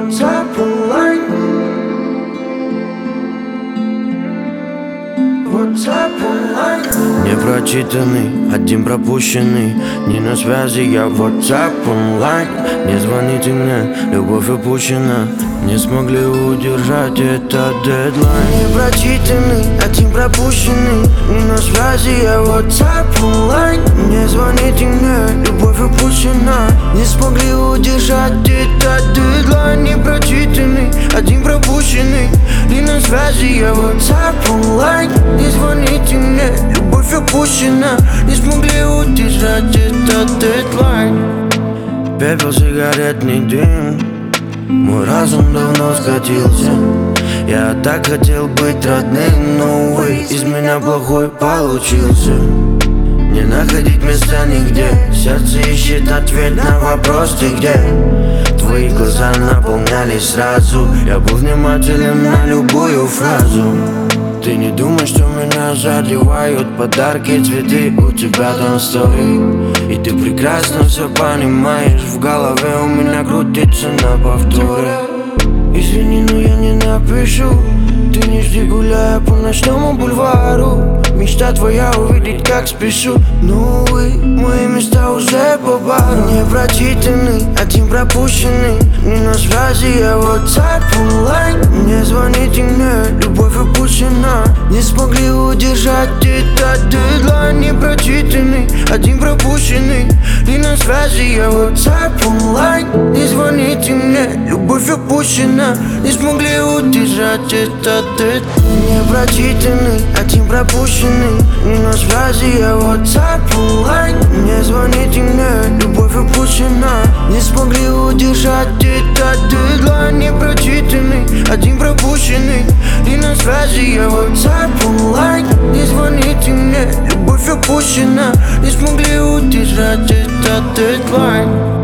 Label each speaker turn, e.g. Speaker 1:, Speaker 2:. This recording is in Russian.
Speaker 1: WhatsApp онлайн. WhatsApp онлайн.
Speaker 2: Не прочитанный, один пропущенный. Не на связи, я в WhatsApp онлайн. Не звоните мне, любовь упущена. Не смогли удержать этот дедлайн.
Speaker 1: Не прочитанный, один пропущенный. Не на связи, я в WhatsApp онлайн. Не звоните мне, любовь упущена. Не смогли удержать этот дедлайн. Не прочитанный, один пропущенный. Не на связи, я в WhatsApp онлайн. Не звоните мне, любовь упущена. Не смогли удержать этот дедлайн.
Speaker 2: Пепел, сигаретный дым. Мой разум давно скатился. Я так хотел быть родным, но, увы, из меня плохой получился. Не находить места нигде. Сердце ищет ответ на вопрос: ты где? Твои глаза наполнялись сразу. Я был внимателен на любую фразу. Ты не думай, что меня задевают подарки, цветы, у тебя там стори. И ты прекрасно все понимаешь. В голове у меня крутится на повторе. Извини, но я не напишу. Ты не жди, гуляя по ночному бульвару. Мечта твоя увидеть, как спешу. Но, увы, мои места уже по бару. Не прочитанный, один пропущенный. Не на связи, я в WhatsApp онлайн. Не звоните мне, любовь упущена. Не смогли удержать этот дедлайн. Не прочитанный, один пропущенный. Не на связи, я в WhatsApp онлайн. Не звоните мне, любовь упущена. Не смогли удержать этот дедлайн. Не прочитанный, один пропущенный. Не на связи, я в WhatsApp онлайн. Не звоните мне, любовь упущена. Не смогли удержать этот дедлайн. Не прочитанный, один пропущенный. Не на связи, я в WhatsApp онлайн. Не звоните мне, любовь упущена. Не смогли удержать этот дедлайн.